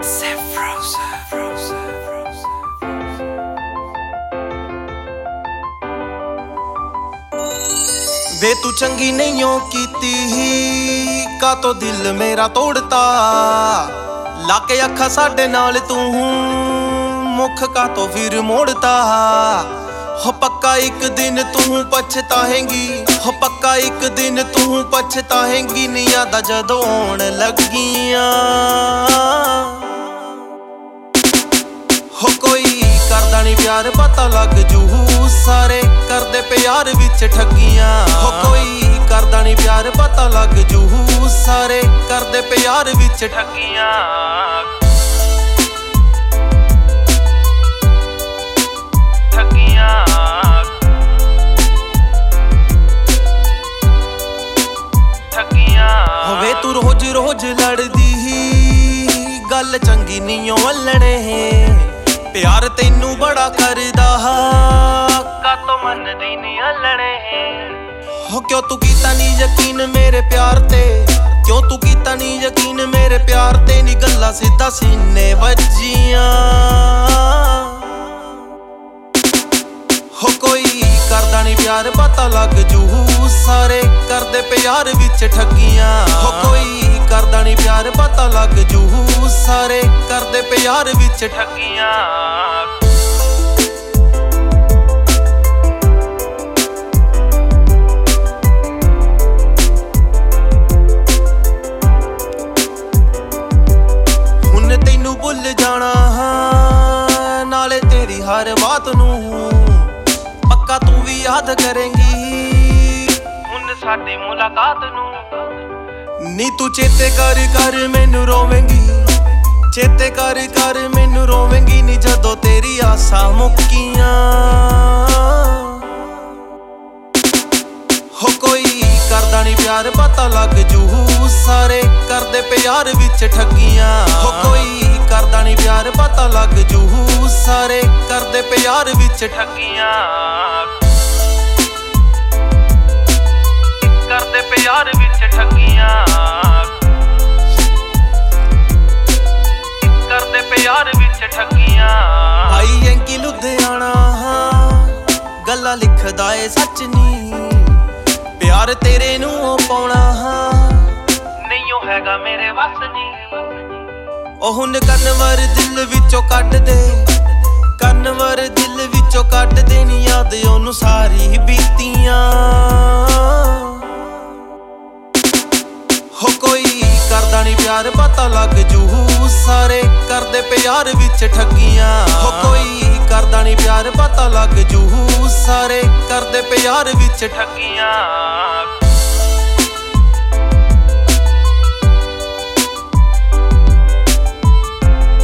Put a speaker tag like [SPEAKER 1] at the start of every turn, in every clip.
[SPEAKER 1] वे तू चंगी नहीं कीती ही का तो दिल मेरा तोड़ता लाके अखा साडे नाल तू मुख का तो फिर मोड़ता हो पक्का एक दिन तू पछताएंगी हो पक्का एक दिन तू पछताएंगी नी यादा जदों आउण लगियां हो कोई करदा नहीं प्यार पता लग जू सारे करदे प्यार विच ठगियां हो कोई करदा नहीं प्यार पता लग जू सारे करदे प्यार विच ठगियां होवे तू रोज रोज लड़दी ही गल चंगी नहीं वलणे प्यार तैनू बड़ा करदा का तो मनदी नहीं हलणे हो क्यों तू कीता नहीं यकीन मेरे प्यार ते क्यों तू कीता नहीं यकीन मेरे प्यार ते नी गल्ला सीधा सीने वज्जियां हो कोई करदा नहीं प्यार पता लग जू सारे करदे प्यार विच ठगियां हो कोई करदा नहीं प्यार पता लग जू सारे करदे प्यार विच ठगियां हुण तैनू भुल जाना नाले तेरी हर बात नू पक्का तू भी याद करेंगी हुण साडी मुलाकात नू नी तू चेते कर कर मैनू रोवेंगी चेते कर कर मैनू रोवेंगी नी जदों तेरी आसा मुक्कियां हो कोई करदा नहीं प्यार पता लग जू सारे करदे प्यार विच ठगियां हो कोई करदा नहीं प्यार पता लग जू सारे करदे प्यार विच ठगियां करदे प्यार विच ठगियां करदे प्यार विच ठगियां भाई एंकी लुधियाना गल्ला लिखदा ए सच नी प्यार तेरे नू पाउणा नहीं ओ हैगा मेरे वस नी ओ हुण कन्वर दिल विचों कढ दे कन्वर दिल विचों कढ दे नी याद ओनू सारी बीतियां हो कोई करदा नहीं प्यार पता लग जू सारे करदे प्यार विच ठगियां हो कोई करदा नहीं प्यार पता लग जू सारे करदे प्यार विच ठगियां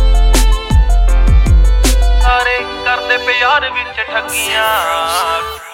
[SPEAKER 1] सारे करदे प्यार विच ठगियां।